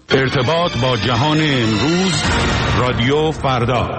ارتباط با جهان امروز، رادیو فردا.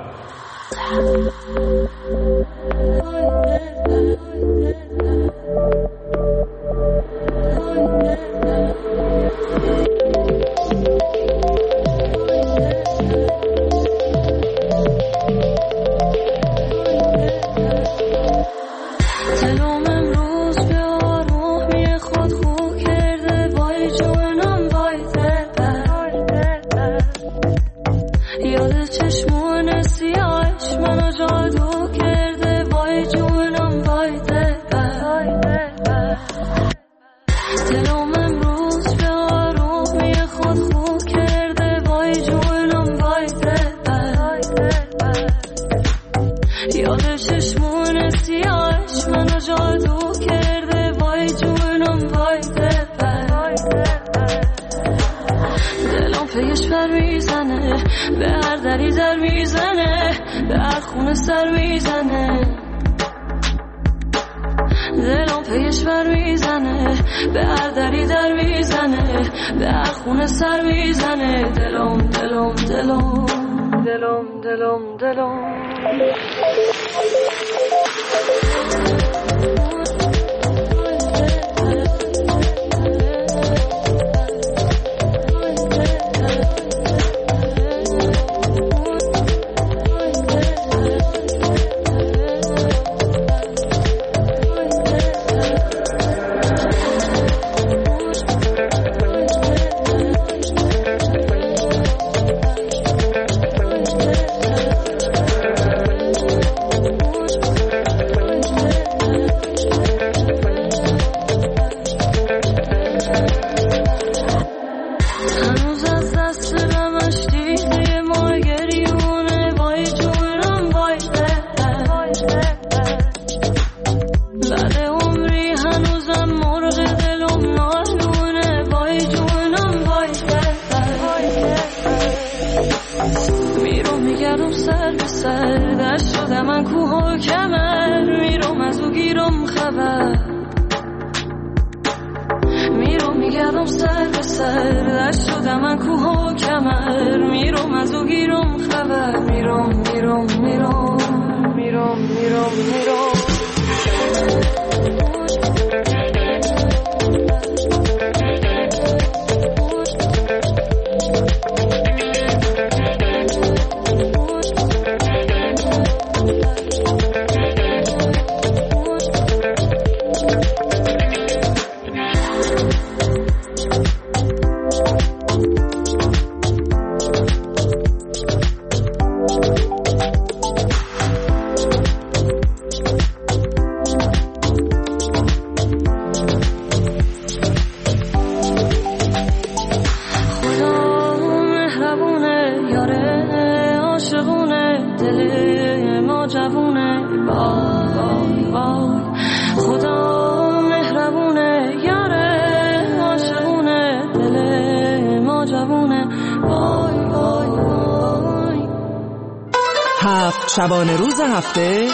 شبانه روز هفته،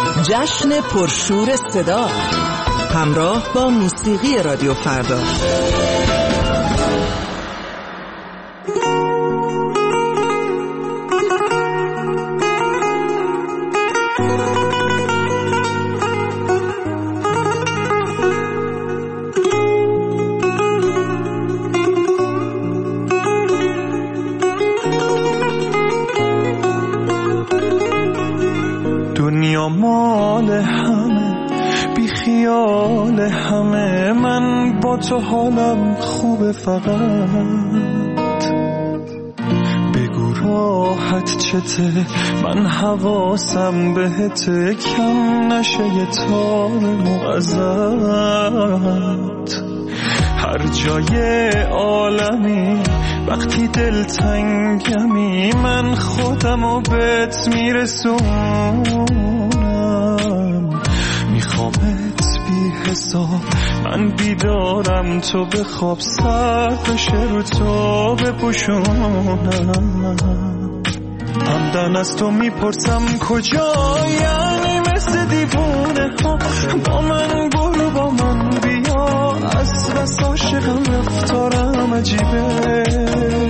جشن پرشور صدا همراه با موسیقی رادیو فردا. تو حالم خوبه، فقط بگو راحت چته، من حواسم بهته، کم نشه یه تار موزت. هر جای عالمی وقتی دلتنگمی، من خودمو بهت میرسونم. میخوامت بی حساب، من بیدارم تو بخواب، سر بشه رو تو بپوشونم. همدن از تو میپرسم کجا، یعنی مثل دیوونه ها با من برو، با من بیا، از بس عاشقم رفتارم عجیبه.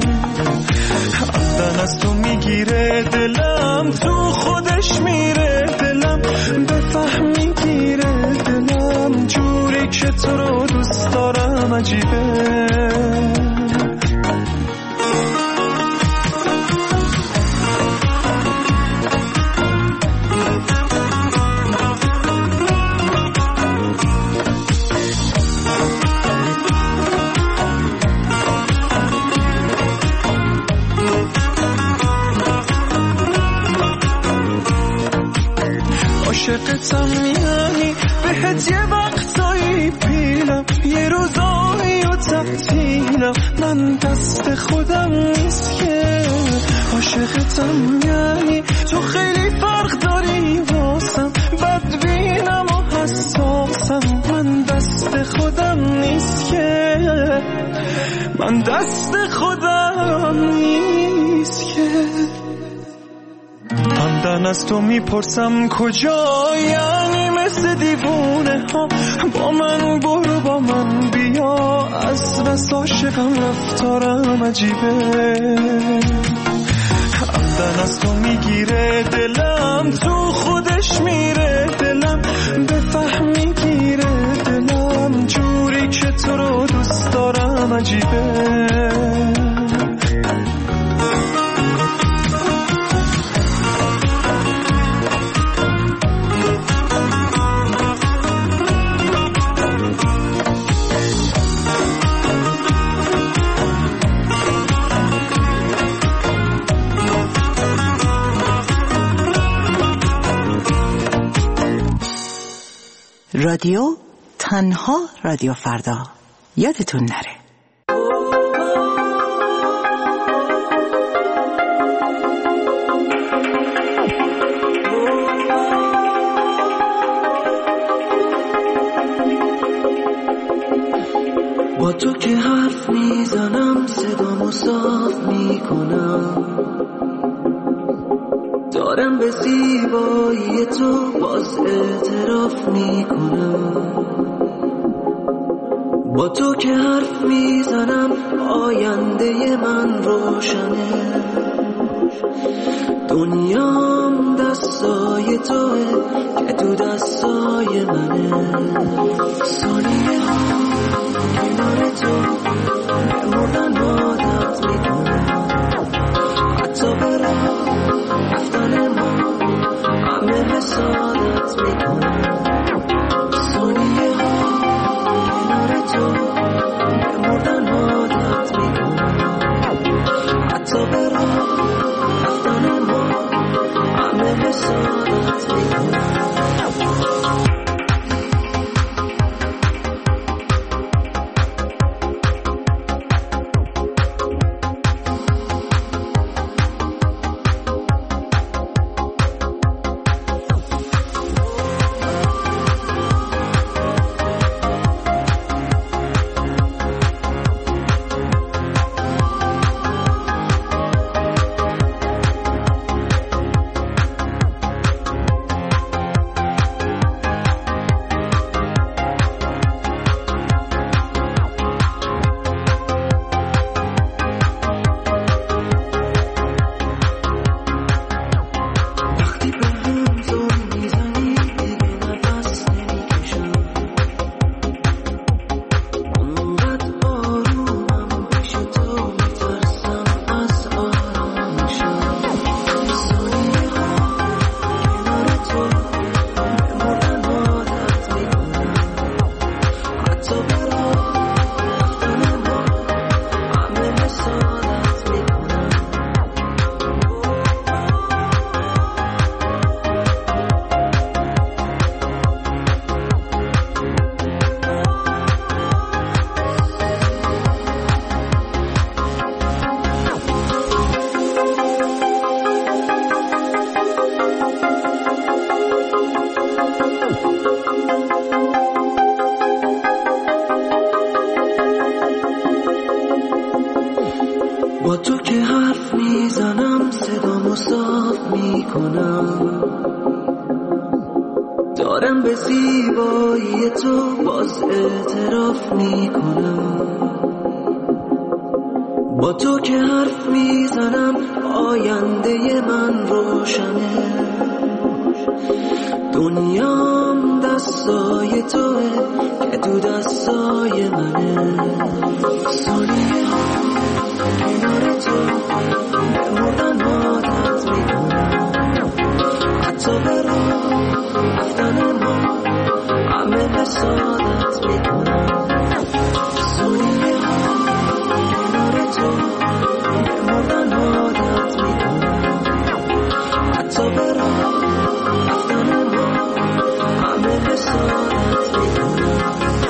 از تو میگیره دلم، تو خودش میره دلم، بفهم میگیره دلم، جوری که تو رو دوست دارم عجیبه. عاشقتم یعنی بهت یه وقتایی پیلم، یه روزایی و تعطیلم، من دست خودم نیست که. عاشقتم یعنی تو خیلی فرق داری واسم، بدبینم و حساسم، من دست خودم نیست که، من دست خودم نیست که. همدن از تو میپرسم کجا، یعنی مثل دیوونه ها با من برو با من بیا، از بس عاشقم رفتارم عجیبه. همدن از تو میگیره دلم، تو خودش میره دلم، بفهم میگیره دلم، جوری که تو رو دوست دارم عجیبه. رادیو تنها رادیو فردا، یادتون نره. با تو که حرف میزنم صدامو صاف میکنم، دارم به زیبایی تو باز اعتراف میکنم. با تو که حرف میزنم آینده من روشنه، دنیام دستای توه که تو دستای منه. ثانیه ها کنار تو بمردن عادت میکنم، حتی برم رفتن ما همه حسادت میکنم. ثانیه ها کنار تو بمردن عادت میکنم، حتی برم رفتن ما همه حسادت میکنم. با تو که حرف میزنم صدامو صاف میکنم، دارم به زیبایی تو باز اعتراف میکنم. با تو که حرف میزنم آینده من روشنه. دنیام دستای توه که تو دستای منه. ثانیه ها کنار تو به مردن عادت میکنم. حتی به راه رفتن ما همه حسادت میکنم. ثانیه ها کنار تو به مردن عادت میکنم. حتی به راه رفتن ما همه حسادت میکنم.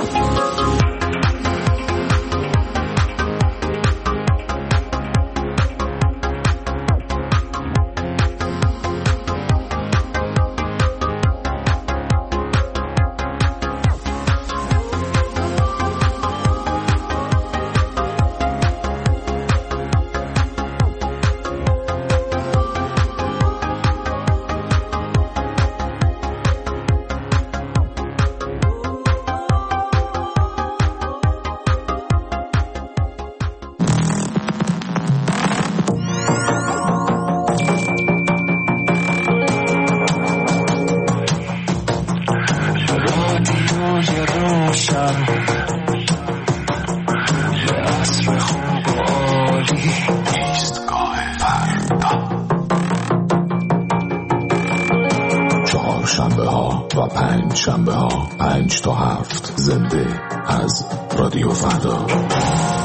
شنبه ها و 5 شنبه ها 5 تا 7 زنده از رادیو فردا.